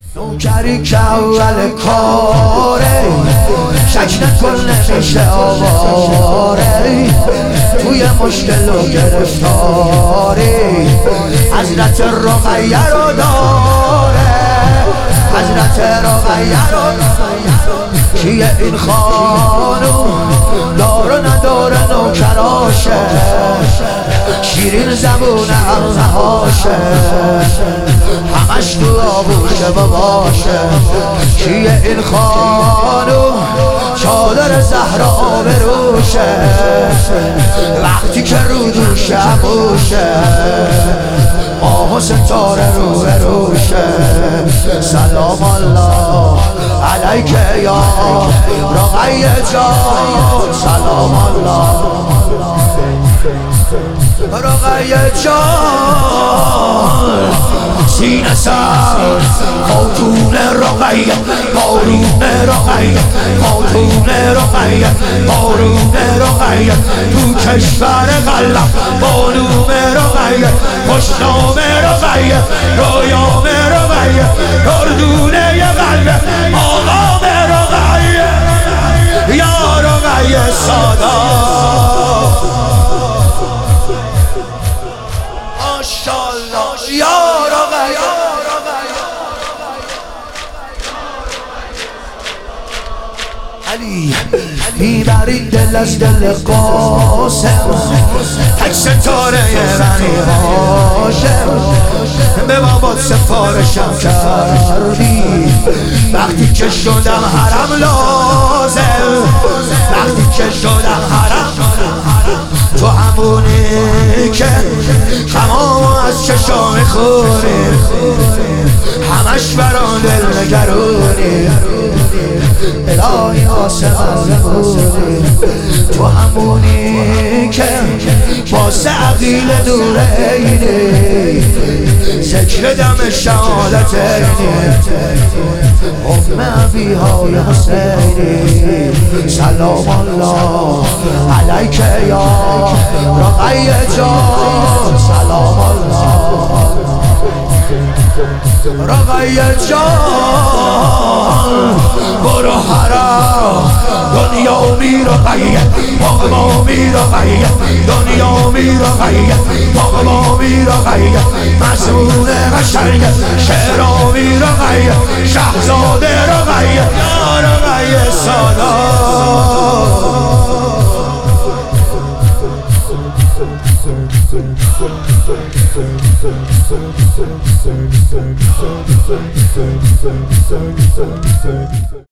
نوکری که اول کاره شک نکن نمیشه آواره توی مشکل و گرفتاری حضرت رقیه رو داره حضرت رقیه رو کیه این خانوم داره نداره نوکراشه شیرین زبونه همهاشه همش تو آبوشه باباشه کیه این خانوم چادر زهرا آبروشه وقتی که رو دوشه عبوشه ماه و ستاره رو بروشه سلام الله علیک یا رقیه جان سلام الله رقیه جان سینه سر خاتون رقیه بارون رقیه خاتون رقیه بارون رقیه تو کشور قلب بانوم رقیه خوشنام رقیه رویام رقیه گردونه قلب آقام رقیه یا رقیه سادات ماشاءالله یا رقیه علی میبری دل از دل قاسم تک ستاره بنی هاشم به بابات سفارشم کردی وقتی که شدم حرم لازم وقتی که شدم حرم تو همونی که تمام از چشام خوری همش برا دل نگرونی الهی آسمان بودی تو همونی که واسه عقیل دوره اینی ذکر دم شهادت اینی ام ابیهای حسینی سلام الله علیک یا رقیه جان سلام الله رقیه جان برو حرام دنیا می رقیه باغ می رقیه دنیا می رقیه باغ می رقیه مسئول قشنگ شعرا می رقیه شهزاده رقیه یا رقیه سادات